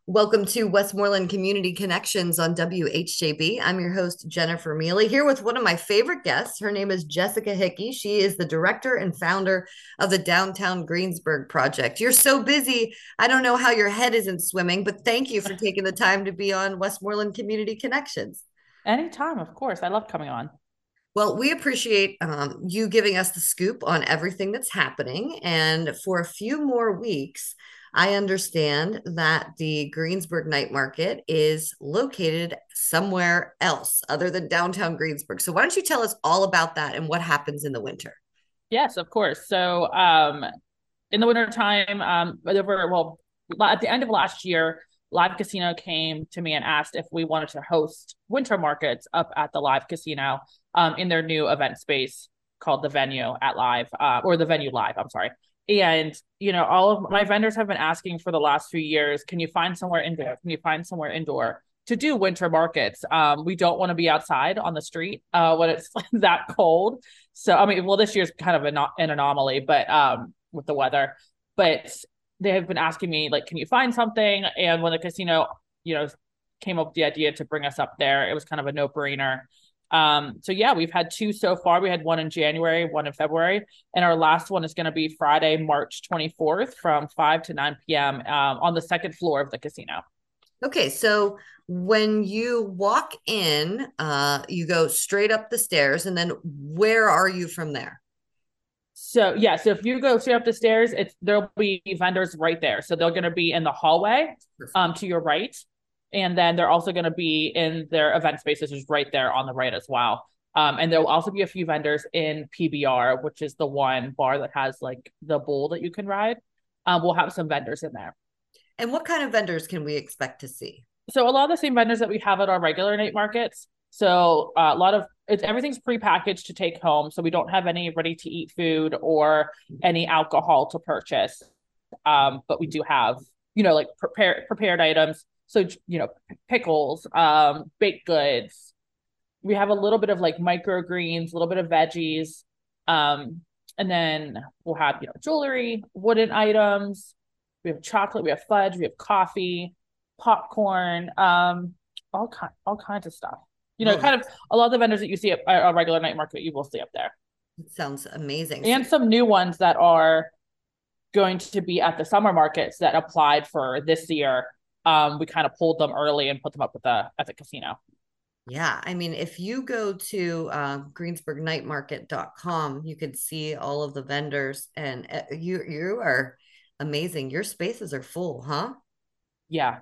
Welcome to Westmoreland Community Connections on WHJB. I'm your host, Jennifer Mealy, here with one of my favorite guests. Her name is Jessica Hickey. She is the director and founder of the Downtown Greensburg Project. You're so busy. I don't know how your head isn't swimming, but thank you for taking the time to be on Westmoreland Community Connections. Anytime, of course. I love coming on. Well, we appreciate you giving us the scoop on everything that's happening. And for a few more weeks, I understand that the Greensburg Night Market is located somewhere else other than downtown Greensburg. So, why don't you tell us all about that and what happens in the winter? Yes, of course. So, in the wintertime, at the end of last year, Live Casino came to me and asked if we wanted to host winter markets up at the Live Casino, in their new event space called the Venue at Live, or the Venue Live, I'm sorry. And, all of my vendors have been asking for the last few years, can you find somewhere indoor? Can you find somewhere indoor to do winter markets? We don't want to be outside on the street when it's that cold. So, I mean, well, this year's kind of an anomaly, but with the weather. But they have been asking me, like, can you find something? And when the casino, came up with the idea to bring us up there, it was kind of a no-brainer. So yeah, we've had two so far. We had one in January, one in February, and our last one is going to be Friday, March 24th from 5 to 9 p.m. On the second floor of the casino. Okay, so when you walk in, you go straight up the stairs, and then where are you from there? So yeah, so if you go straight up the stairs, there'll be vendors right there. So they're going to be in the hallway, to your right, and then they're also going to be in their event spaces, which is right there on the right as well. And there will also be a few vendors in PBR, which is the one bar that has like the bull that you can ride. We'll have some vendors in there. And what kind of vendors can we expect to see? So a lot of the same vendors that we have at our regular night markets. So a lot of everything's prepackaged to take home. So we don't have any ready to eat food or any alcohol to purchase. But we do have, like prepared items. So, pickles, baked goods. We have a little bit of like microgreens, a little bit of veggies. Um, and then we'll have, jewelry, wooden items. We have chocolate, we have fudge, we have coffee, popcorn, all kinds of stuff. Oh, Kind of a lot of the vendors that you see at a regular night market, you will see up there, that sounds amazing. So, and some new ones that are going to be at the summer markets that applied for this year. We kind of pulled them early and put them up at the casino. yeah, I mean, if you go to greensburgnightmarket.com, you could see all of the vendors, and you are amazing. Your spaces are full, huh? Yeah.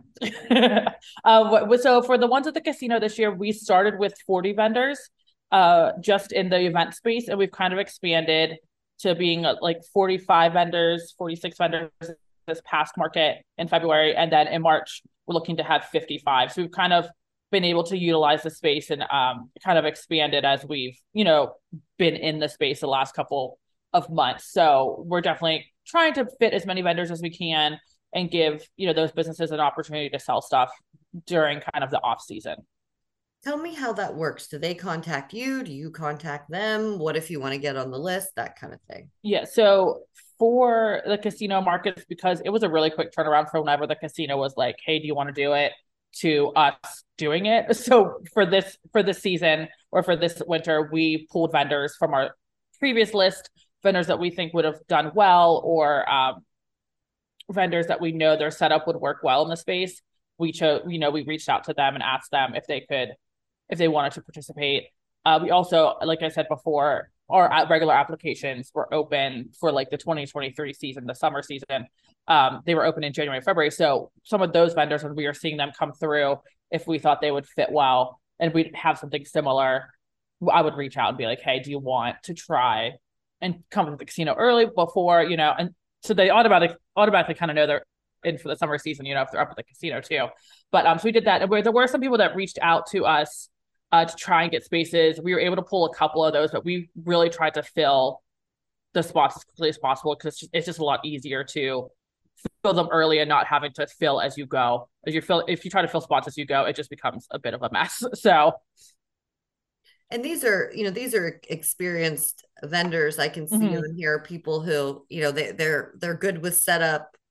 So for the ones at the casino this year, we started with 40 vendors, just in the event space, and we've kind of expanded to being like 45 vendors, 46 vendors this past market in February, and then in March we're looking to have 55. So we've kind of been able to utilize the space and kind of expanded as we've been in the space the last couple of months. So we're definitely trying to fit as many vendors as we can and give those businesses an opportunity to sell stuff during kind of the off season. Tell me how that works. Do they contact you? Do you contact them? What if you want to get on the list? That kind of thing. Yeah, so for the casino markets, because it was a really quick turnaround from whenever the casino was like, hey, do you want to do it, to us doing it. So for this season or for this winter, we pulled vendors from our previous list, vendors that we think would have done well, or vendors that we know their setup would work well in the space. We chose, we reached out to them and asked them if they wanted to participate. We also, like I said before, our regular applications were open for like the 2023 season, the summer season. They were open in January, February. So some of those vendors, when we were seeing them come through, if we thought they would fit well and we'd have something similar, I would reach out and be like, hey, do you want to try and come to the casino early before, and so they automatically kind of know they're in for the summer season, if they're up at the casino too. But so we did that. And there were some people that reached out to us to try and get spaces. We were able to pull a couple of those, but we really tried to fill the spots as quickly as possible because it's just a lot easier to fill them early and not having to fill as you go. If you try to fill spots as you go, it just becomes a bit of a mess. So And these are experienced vendors. I can see mhm. and hear people who, they're good with setup.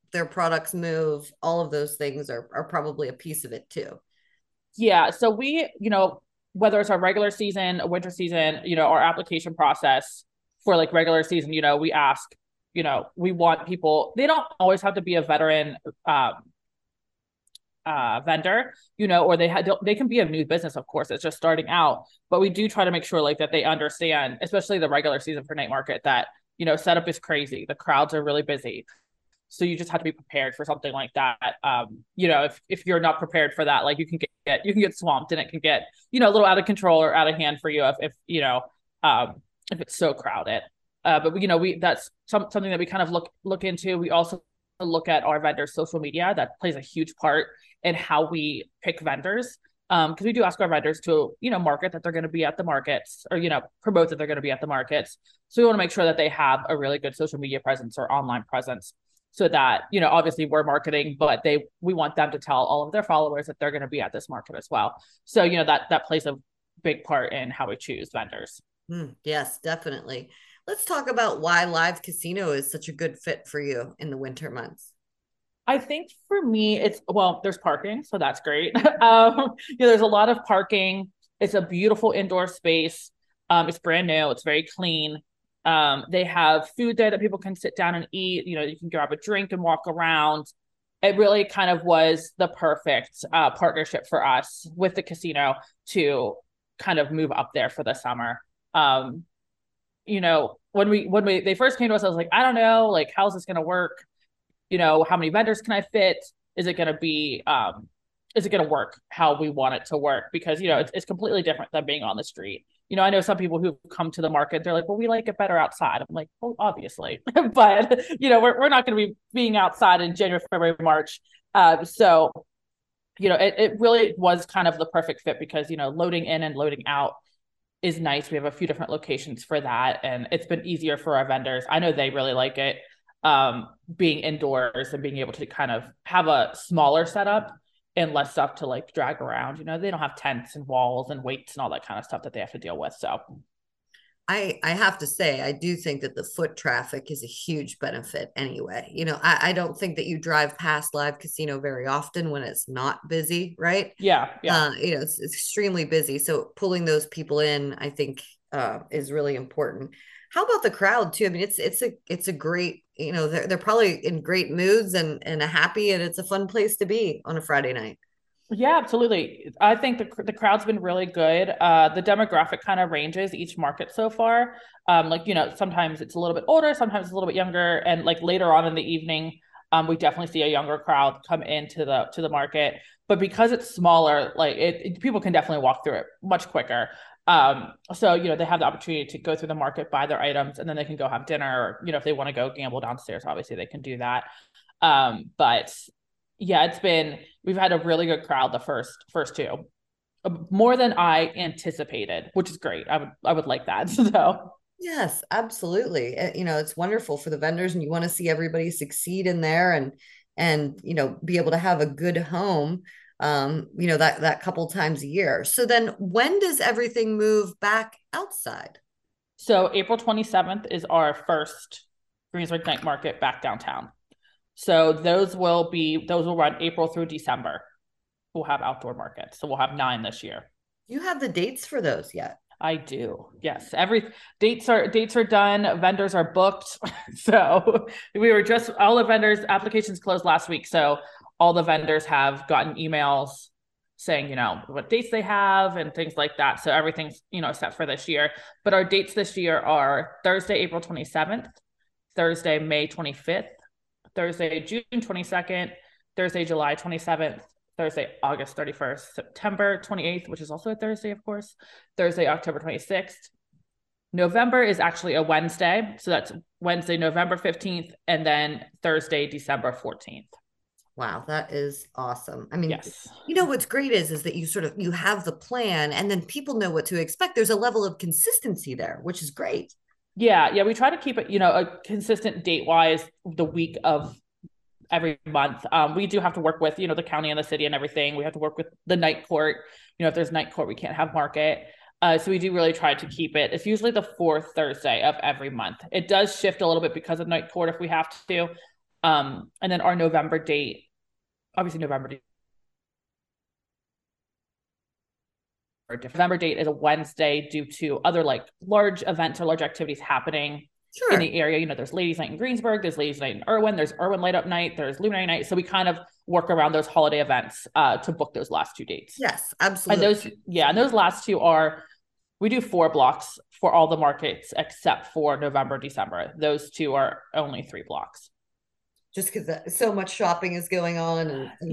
their products move, all of those things are probably a piece of it too. Yeah. So we, whether it's our regular season, winter season, our application process for like regular season, we ask, we want people, they don't always have to be a veteran vendor, or they can be a new business, of course, it's just starting out. But we do try to make sure like that they understand, especially the regular season for night market, that, setup is crazy. The crowds are really busy. So you just have to be prepared for something like that. If you're not prepared for that, like you can get swamped, and it can get, a little out of control or out of hand for you if it's so crowded. But that's something that we kind of look into. We also look at our vendors' social media. That plays a huge part in how we pick vendors. Because we do ask our vendors to, market that they're going to be at the markets, or, promote that they're going to be at the markets. So we want to make sure that they have a really good social media presence or online presence, so that, obviously we're marketing, but we want them to tell all of their followers that they're going to be at this market as well. So, that plays a big part in how we choose vendors. Yes, definitely. Let's talk about why live casino is such a good fit for you in the winter months. I think for me, there's parking, so that's great. There's a lot of parking. It's a beautiful indoor space. It's brand new. It's very clean. They have food there that people can sit down and eat. You can grab a drink and walk around. It really kind of was the perfect partnership for us with the casino to kind of move up there for the summer. When they first came to us, I was like, I don't know, like, how's this going to work? How many vendors can I fit? Is it going to work how we want it to work? Because, it's completely different than being on the street. I know some people who come to the market, they're like, well, we like it better outside. I'm like, well, obviously, but we're not going to be being outside in January, February, March. So, it really was kind of the perfect fit because, loading in and loading out is nice. We have a few different locations for that, and it's been easier for our vendors. I know they really like it, being indoors and being able to kind of have a smaller setup and less stuff to like drag around. They don't have tents and walls and weights and all that kind of stuff that they have to deal with. So I have to say, I do think that the foot traffic is a huge benefit anyway. I don't think that you drive past live casino very often when it's not busy, right? Yeah. It's extremely busy. So pulling those people in, I think, is really important. How about the crowd too? I mean, it's a great, they're probably in great moods and happy, and it's a fun place to be on a Friday night. Yeah, absolutely. I think the crowd's been really good. The demographic kind of ranges each market so far. Sometimes it's a little bit older, sometimes it's a little bit younger, and like later on in the evening, we definitely see a younger crowd come into the market. But because it's smaller, like people can definitely walk through it much quicker. So they have the opportunity to go through the market, buy their items, and then they can go have dinner, or if they want to go gamble downstairs, obviously they can do that. But yeah, we've had a really good crowd the first two, more than I anticipated, which is great. I would like that. So yes, absolutely. It's wonderful for the vendors, and you want to see everybody succeed in there and be able to have a good home, that couple times a year. So then when does everything move back outside? So April 27th is our first Greensburg Night Market back downtown. So those will run April through December. We'll have outdoor markets. So we'll have 9 this year. You have the dates for those yet? I do. Yes. Dates are done. Vendors are booked. So all the vendors applications closed last week. So all the vendors have gotten emails saying, what dates they have and things like that. So everything's, set for this year. But our dates this year are Thursday, April 27th, Thursday, May 25th, Thursday, June 22nd, Thursday, July 27th, Thursday, August 31st, September 28th, which is also a Thursday, of course, Thursday, October 26th. November is actually a Wednesday. So that's Wednesday, November 15th, and then Thursday, December 14th. Wow, that is awesome. I mean, yes. What's great is that you have the plan, and then people know what to expect. There's a level of consistency there, which is great. Yeah. We try to keep it, a consistent date wise the week of every month. We do have to work with, the county and the city and everything. We have to work with the night court. If there's night court, we can't have market. So we do really try to keep it. It's usually the 4th Thursday of every month. It does shift a little bit because of night court if we have to. And then our November date, obviously November date is a Wednesday due to other like large events or large activities happening in the area. You know, there's Ladies Night in Greensburg, there's Ladies Night in Irwin, there's Irwin Light Up Night, there's Luminary Night. So we kind of work around those holiday events to book those last 2 dates. Yes, absolutely. And those last two we do 4 blocks for all the markets except for November, December. Those 2 are only 3 blocks. Just because so much shopping is going on.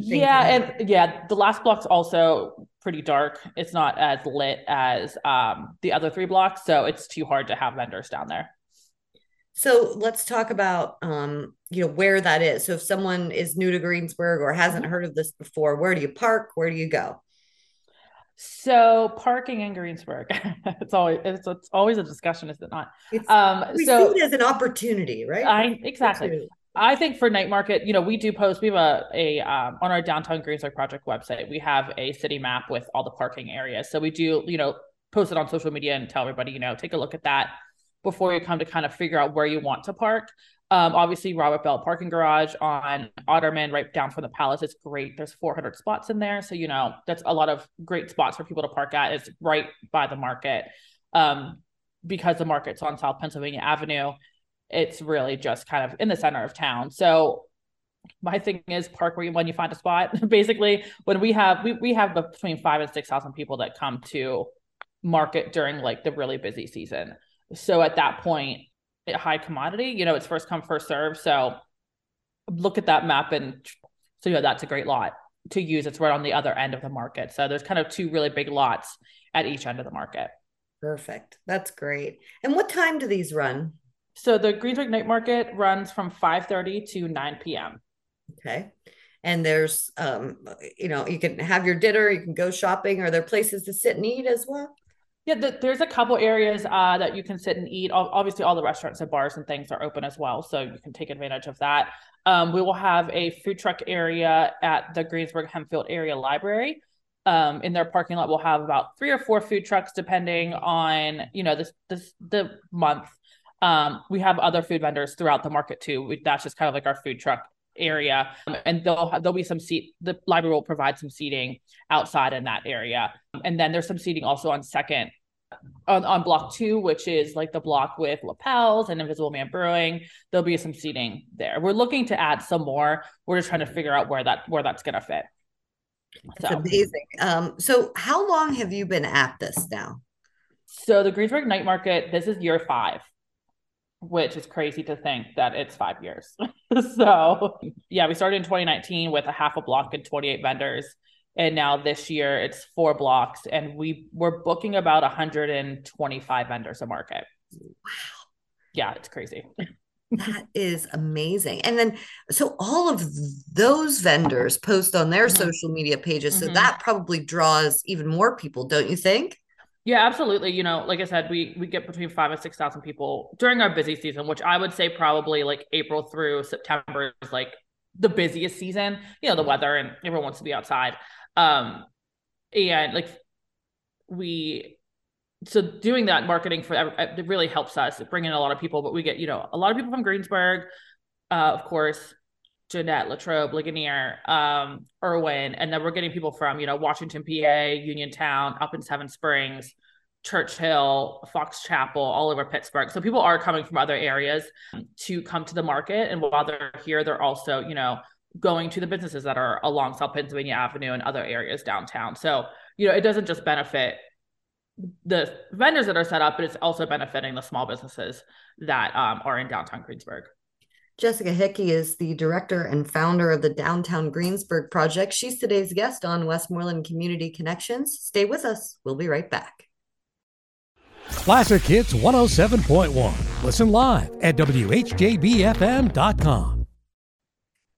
The last block's also pretty dark. It's not as lit as the other 3 blocks, so it's too hard to have vendors down there. So let's talk about, where that is. So if someone is new to Greensburg or hasn't heard of this before, where do you park? Where do you go? So parking in Greensburg, it's always a discussion, is it not? We see it as an opportunity, right? Exactly. I think for night market, we do post, we have on our Downtown Greensburg project website, we have a city map with all the parking areas. So we do, post it on social media and tell everybody, take a look at that before you come to kind of figure out where you want to park. Obviously, Robert Bell Parking Garage on Otterman, right down from the Palace, is great. There's 400 spots in there. So, that's a lot of great spots for people to park at. It's right by the market. Because the market's on South Pennsylvania Avenue, it's really just kind of in the center of town. So my thing is park when you find a spot. Basically, when we have between 5,000 and 6,000 people that come to market during like the really busy season. So at that point, high commodity, it's first come, first serve. So look at that map, and so that's a great lot to use. It's right on the other end of the market. So there's kind of 2 really big lots at each end of the market. Perfect. That's great. And what time do these run? So the Greensburg Night Market runs from 5:30 to 9 p.m. Okay. And there's, you can have your dinner, you can go shopping. Are there places to sit and eat as well? Yeah, there's a couple areas that you can sit and eat. Obviously, all the restaurants and bars and things are open as well, so you can take advantage of that. We will have a food truck area at the Greensburg Hempfield Area Library. In their parking lot, we'll have about 3 or 4 food trucks, depending on the month. We have other food vendors throughout the market too. That's just kind of like our food truck area. And there'll be some the library will provide some seating outside in that area. And then there's some seating also on on block 2, which is like the block with Lapels and Invisible Man Brewing. There'll be some seating there. We're looking to add some more. We're just trying to figure out where that's going to fit. That's amazing. So how long have you been at this now? So the Greensburg Night Market, this is year 5. Which is crazy to think that it's 5 years. So yeah, we started in 2019 with a half a block and 28 vendors. And now this year it's 4 blocks, and we're booking about 125 vendors a market. Wow. Yeah, it's crazy. That is amazing. And then, so all of those vendors post on their social media pages. So that probably draws even more people, don't you think? Yeah, absolutely. Like I said, we get between 5,000 and 6,000 people during our busy season, which I would say probably like April through September is like the busiest season, the weather and everyone wants to be outside. And like so doing that marketing it really helps us bring in a lot of people, but we get, a lot of people from Greensburg, of course, Jeanette, Latrobe, Ligonier, Irwin, and then we're getting people from, Washington, PA, Uniontown, up in Seven Springs, Churchill, Fox Chapel, all over Pittsburgh. So people are coming from other areas to come to the market. And while they're here, they're also, going to the businesses that are along South Pennsylvania Avenue and other areas downtown. So, it doesn't just benefit the vendors that are set up, but it's also benefiting the small businesses that are in downtown Greensburg. Jessica Hickey is the director and founder of the Downtown Greensburg Project. She's today's guest on Westmoreland Community Connections. Stay with us. We'll be right back. Classic Hits 107.1. Listen live at WHJBFM.com.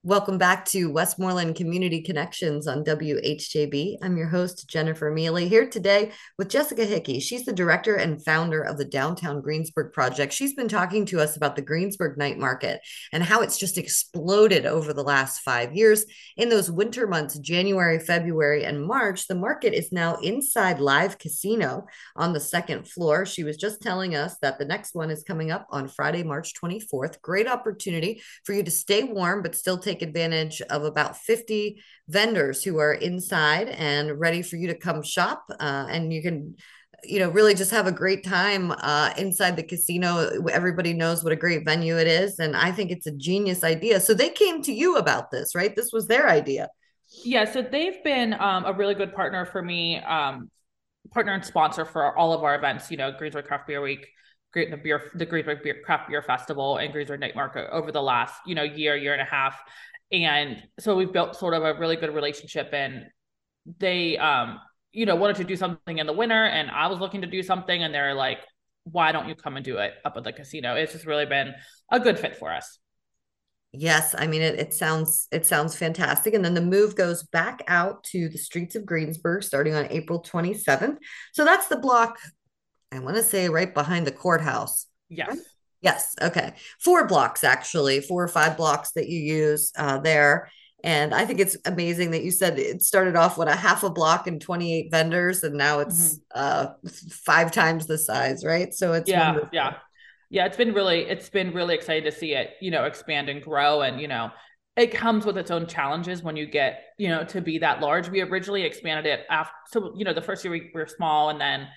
Welcome back to Westmoreland Community Connections on WHJB. I'm your host, Jennifer Mealy, here today with Jessica Hickey. She's the director and founder of the Downtown Greensburg Project. She's been talking to us about the Greensburg Night Market and how it's just exploded over the last 5 years. In those winter months, January, February, and March, the market is now inside Live Casino on the second floor. She was just telling us that the next one is coming up on Friday, March 24th. Great opportunity for you to stay warm, but still take advantage of about 50 vendors who are inside and ready for you to come shop. And you can, really just have a great time inside the casino. Everybody knows what a great venue it is. And I think it's a genius idea. So they came to you about this, right? This was their idea. Yeah, so they've been a really good partner for me, partner and sponsor for all of our events, Greensburg Craft Beer Week, the Greensburg Craft Beer Festival, and Greensburg Night Market over the last, year and a half. And so we've built sort of a really good relationship, and they, wanted to do something in the winter, and I was looking to do something, and they're like, why don't you come and do it up at the casino? It's just really been a good fit for us. Yes, I mean it sounds fantastic. And then the move goes back out to the streets of Greensburg starting on April 27th. So that's the block, I want to say, right behind the courthouse. Yes. Right? Yes. Okay. 4 blocks, actually, 4 or 5 blocks that you use there. And I think it's amazing that you said it started off with a half a block and 28 vendors, and now it's 5 times the size, right? So it's wonderful. Yeah. It's been really exciting to see it, expand and grow. And, it comes with its own challenges when you get, to be that large. We originally expanded it after, so, the first year we were small, and then,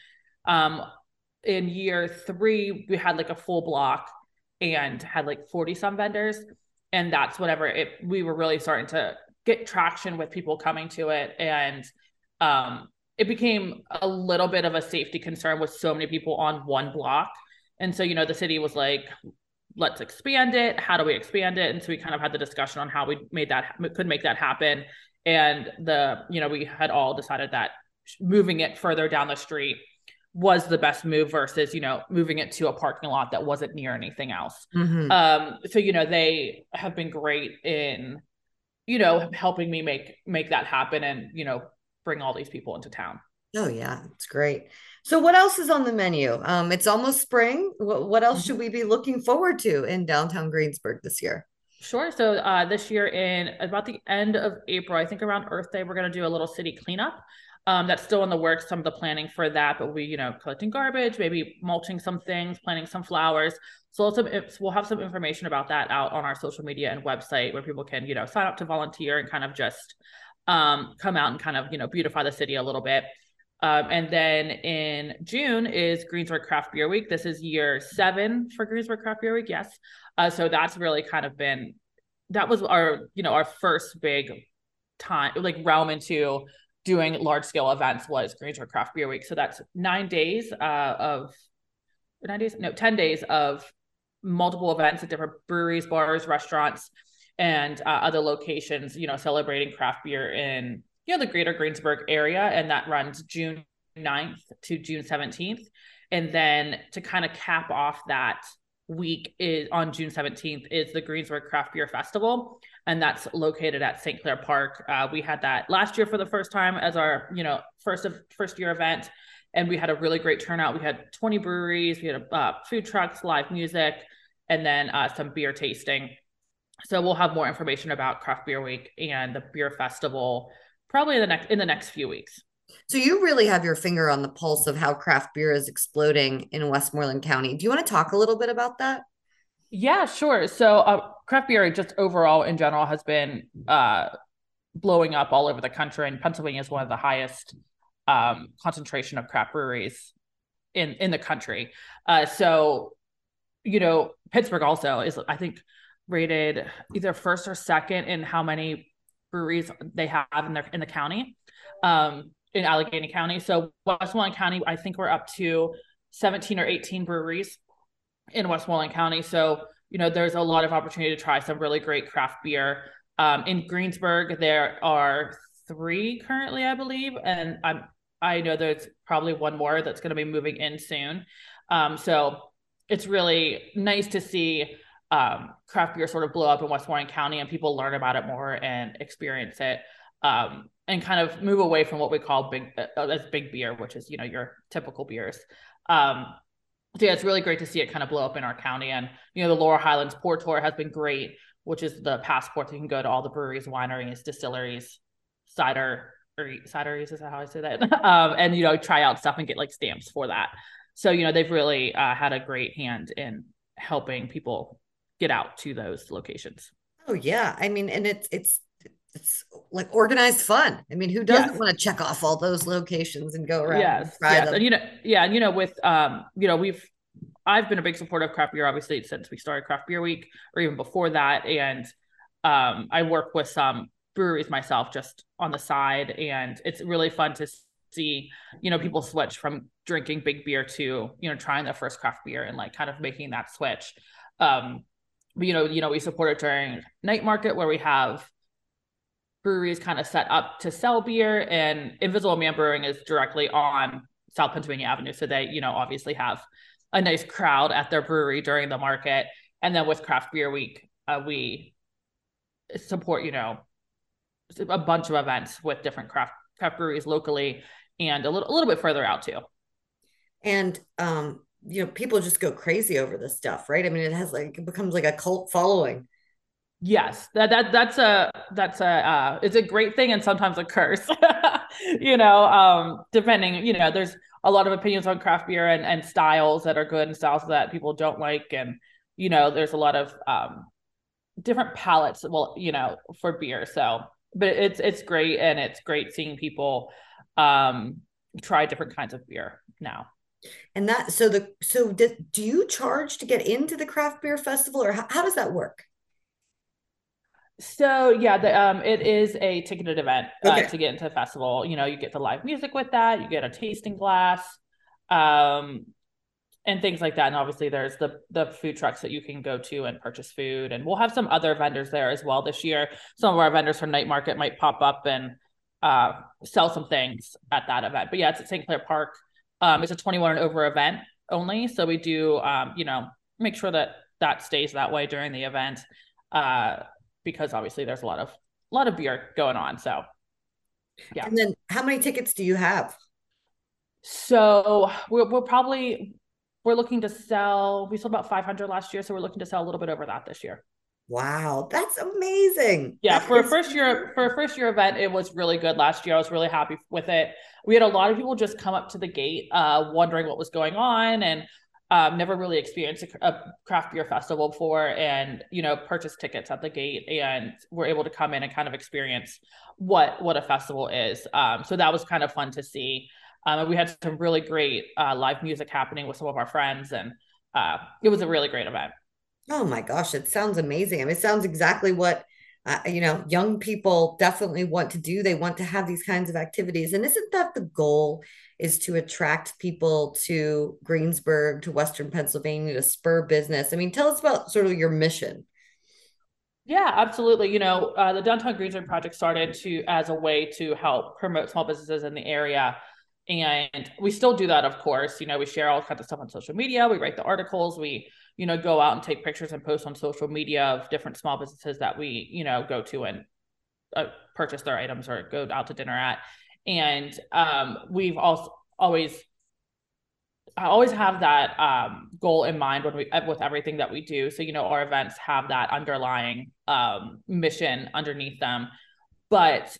in year 3, we had like a full block and had like 40 some vendors. And that's whenever we were really starting to get traction with people coming to it. And it became a little bit of a safety concern with so many people on one block. And so, the city was like, let's expand it. How do we expand it? And so we kind of had the discussion on how we could make that happen. And we had all decided that moving it further down the street was the best move versus, moving it to a parking lot that wasn't near anything else. Mm-hmm. So, they have been great in, helping me make that happen and, bring all these people into town. Oh yeah, it's great. So what else is on the menu? It's almost spring. What else should we be looking forward to in downtown Greensburg this year? Sure. So this year in about the end of April, I think around Earth Day, we're going to do a little city cleanup. That's still in the works, some of the planning for that, but we, collecting garbage, maybe mulching some things, planting some flowers. So we'll have some information about that out on our social media and website where people can, sign up to volunteer and kind of just come out and kind of, beautify the city a little bit. And then in June is Greensburg Craft Beer Week. This is year 7 for Greensburg Craft Beer Week. Yes. So that's really kind of that was our, our first big time, like realm into doing large scale events was Greensburg Craft Beer Week. So that's 10 days of multiple events at different breweries, bars, restaurants, and other locations, celebrating craft beer in, the greater Greensburg area. And that runs June 9th to June 17th. And then to kind of cap off that week is on June 17th is the Greensburg Craft Beer Festival. And that's located at St. Clair Park. We had that last year for the first time as our, first year event. And we had a really great turnout. We had 20 breweries, we had food trucks, live music, and then some beer tasting. So we'll have more information about Craft Beer Week and the beer festival probably in the next few weeks. So you really have your finger on the pulse of how craft beer is exploding in Westmoreland County. Do you want to talk a little bit about that? Yeah, sure. So craft beer just overall in general has been blowing up all over the country, and Pennsylvania is one of the highest concentration of craft breweries in the country. So, Pittsburgh also is, I think, rated either first or second in how many breweries they have in the county, in Allegheny County. So Westmoreland County, I think we're up to 17 or 18 breweries in Westmoreland County. So, there's a lot of opportunity to try some really great craft beer. In Greensburg, there are 3 currently, I believe. And I know there's probably one more that's going to be moving in soon. So it's really nice to see craft beer sort of blow up in Westmoreland County and people learn about it more and experience it, and kind of move away from what we call big beer, which is, your typical beers. So yeah, it's really great to see it kind of blow up in our county. And, the Laurel Highlands Pour Tour has been great, which is the passport that you can go to all the breweries, wineries, distilleries, cideries, is that how I say that? And, try out stuff and get like stamps for that. So, they've really had a great hand in helping people get out to those locations. Oh yeah. I mean, and it's like organized fun. I mean, who doesn't want to check off all those locations and go around and try them? And with I've been a big supporter of craft beer, obviously, since we started Craft Beer Week, or even before that. And I work with some breweries myself just on the side, and it's really fun to see, people switch from drinking big beer to, trying their first craft beer and like kind of making that switch. We support it during night market, where we have breweries kind of set up to sell beer, and Invisible Man Brewing is directly on South Pennsylvania Avenue. So they, obviously have a nice crowd at their brewery during the market. And then with Craft Beer Week, we support, a bunch of events with different craft breweries locally and a little bit further out too. And, people just go crazy over this stuff, right? I mean, it becomes like a cult following. Yes, that's it's a great thing and sometimes a curse, depending, there's a lot of opinions on craft beer and styles that are good and styles that people don't like. And, there's a lot of different palettes, for beer. So, but it's great. And it's great seeing people try different kinds of beer now. And do you charge to get into the craft beer festival, or how does that work? So yeah, it is a ticketed event to get into the festival. You get the live music with that, you get a tasting glass, and things like that. And obviously there's the food trucks that you can go to and purchase food. And we'll have some other vendors there as well this year. Some of our vendors from Night Market might pop up and sell some things at that event. But yeah, it's at St. Clair Park. It's a 21 and over event only. So we do, make sure that stays that way during the event. Because obviously there's a lot of beer going on. So yeah. And then how many tickets do you have? So we're looking to sell, we sold about 500 last year. So we're looking to sell a little bit over that this year. Wow. That's amazing. Yeah. For a first year event, it was really good last year. I was really happy with it. We had a lot of people just come up to the gate, wondering what was going on, and never really experienced a craft beer festival before, and purchase tickets at the gate, and were able to come in and kind of experience what a festival is. So that was kind of fun to see. And we had some really great live music happening with some of our friends, and it was a really great event. Oh my gosh, it sounds amazing. I mean, it sounds exactly what young people definitely want to do. They want to have these kinds of activities. And isn't that the goal, is to attract people to Greensburg, to Western Pennsylvania, to spur business? I mean, tell us about sort of your mission. Yeah, absolutely. The Downtown Greensburg Project started as a way to help promote small businesses in the area. And we still do that, of course. We share all kinds of stuff on social media. We write the articles. We, go out and take pictures and post on social media of different small businesses that we, go to and purchase their items or go out to dinner at. And we've also I always have that goal in mind with everything that we do. So, our events have that underlying mission underneath them. But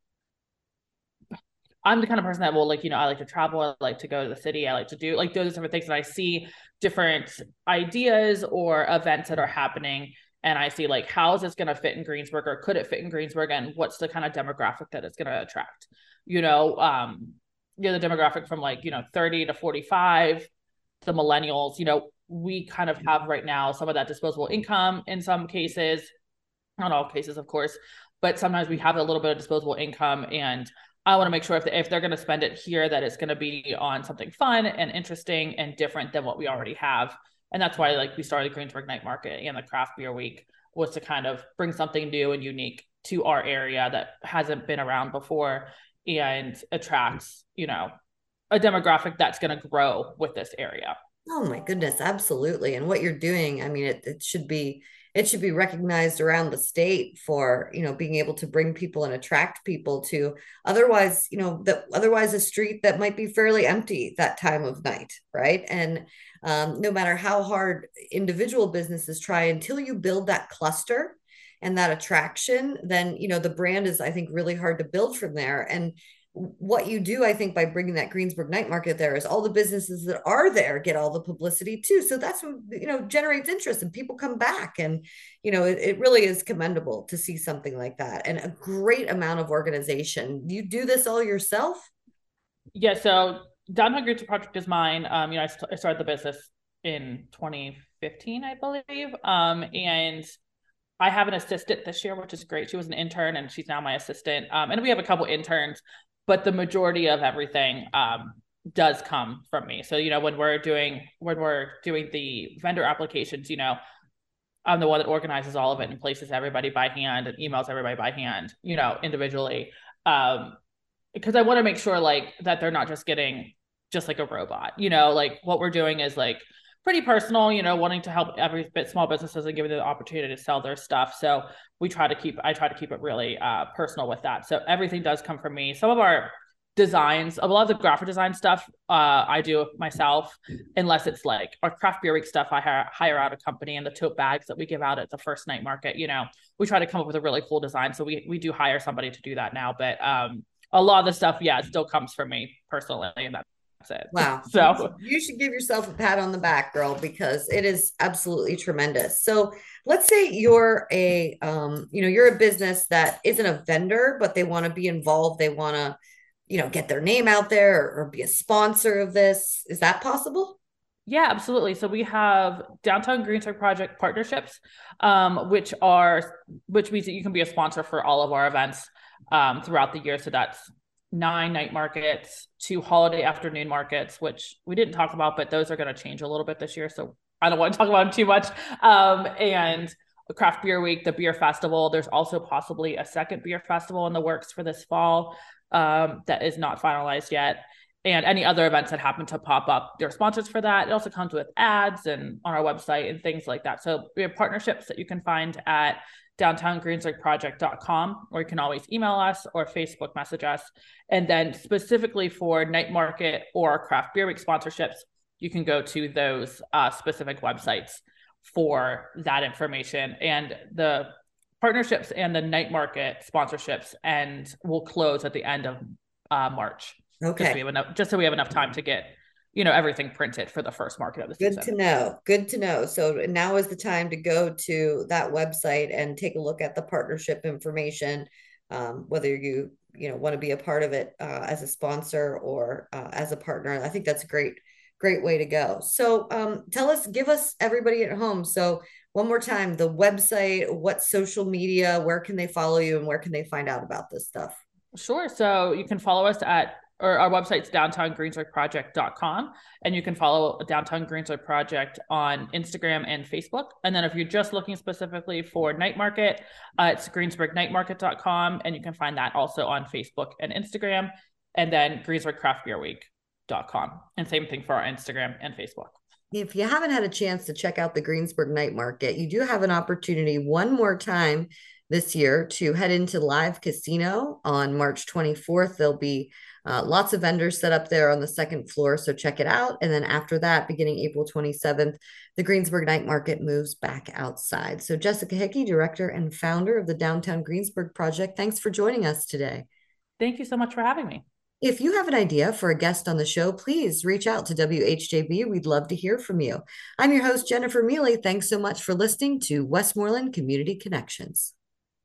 I'm the kind of person that will I like to travel. I like to go to the city. I like to do those different things. And I see different ideas or events that are happening. And I see how is this going to fit in Greensburg, or could it fit in Greensburg? And what's the kind of demographic that it's going to attract? The demographic from 30 to 45, the millennials, we kind of have right now some of that disposable income in some cases, not all cases, of course, but sometimes we have a little bit of disposable income, and I want to make sure if they're going to spend it here, that it's going to be on something fun and interesting and different than what we already have. And that's why we started Greensburg Night Market and the Craft Beer Week, was to kind of bring something new and unique to our area that hasn't been around before, and attracts, a demographic that's going to grow with this area. Oh my goodness, absolutely. And what you're doing, I mean, it should be recognized around the state for, being able to bring people and attract people to otherwise, otherwise a street that might be fairly empty that time of night, right? And no matter how hard individual businesses try, until you build that cluster and that attraction, then, the brand is, I think, really hard to build from there. And what you do, I think, by bringing that Greensburg night market there is all the businesses that are there get all the publicity too. So that's what, generates interest and people come back. And, it really is commendable to see something like that and a great amount of organization. You do this all yourself? Yeah. So Downtown Greensburg Project is mine. I started the business in 2015, I believe. And I have an assistant this year, which is great. She was an intern and she's now my assistant. And we have a couple interns, but the majority of everything does come from me. So, when we're doing the vendor applications, I'm the one that organizes all of it and places everybody by hand and emails everybody by hand, individually. Because I want to make sure that they're not just getting just like a robot, what we're doing is pretty personal, wanting to help every bit small businesses and giving them the opportunity to sell their stuff. So I try to keep it really personal with that. So everything does come from me. Some of our designs, a lot of the graphic design stuff I do myself, unless it's like our craft beer week stuff. I hire out a company, and the tote bags that we give out at the first night market, we try to come up with a really cool design. So we do hire somebody to do that now. But a lot of the stuff, it still comes from me personally. And that's it. Wow. So you should give yourself a pat on the back, girl, because it is absolutely tremendous. So let's say you're you're a business that isn't a vendor, but they want to be involved. They want to, get their name out there or be a sponsor of this. Is that possible? Yeah, absolutely. So we have Downtown Greensburg Project partnerships, which means that you can be a sponsor for all of our events throughout the year. So that's 9 night markets, 2 holiday afternoon markets, which we didn't talk about, but those are going to change a little bit this year. So I don't want to talk about them too much. And a craft beer week, the beer festival. There's also possibly a second beer festival in the works for this fall that is not finalized yet. And any other events that happen to pop up, there are sponsors for that. It also comes with ads and on our website and things like that. So we have partnerships that you can find at downtowngreensburgproject.com, or you can always email us or Facebook message us. And then specifically for night market or craft beer week sponsorships, you can go to those specific websites for that information. And the partnerships and the night market sponsorships will close at the end of March. Okay. Just so we have enough time to get, everything printed for the first market of the season. Good to know. So now is the time to go to that website and take a look at the partnership information, whether you want to be a part of it as a sponsor or as a partner. I think that's a great way to go. So give us, everybody at home. So one more time, the website, what social media, where can they follow you, and where can they find out about this stuff? Sure. So you can follow us or our website's downtowngreensburgproject.com, and you can follow Downtown Greensburg Project on Instagram and Facebook. And then if you're just looking specifically for night market, it's greensburgnightmarket.com, and you can find that also on Facebook and Instagram, and then greensburgcraftbeerweek.com. And same thing for our Instagram and Facebook. If you haven't had a chance to check out the Greensburg Night Market, you do have an opportunity one more time this year to head into Live Casino on March 24th. There'll be lots of vendors set up there on the second floor, so check it out. And then after that, beginning April 27th, the Greensburg Night Market moves back outside. So Jessica Hickey, director and founder of the Downtown Greensburg Project, thanks for joining us today. Thank you so much for having me. If you have an idea for a guest on the show, please reach out to WHJB. We'd love to hear from you. I'm your host, Jennifer Mealy. Thanks so much for listening to Westmoreland Community Connections.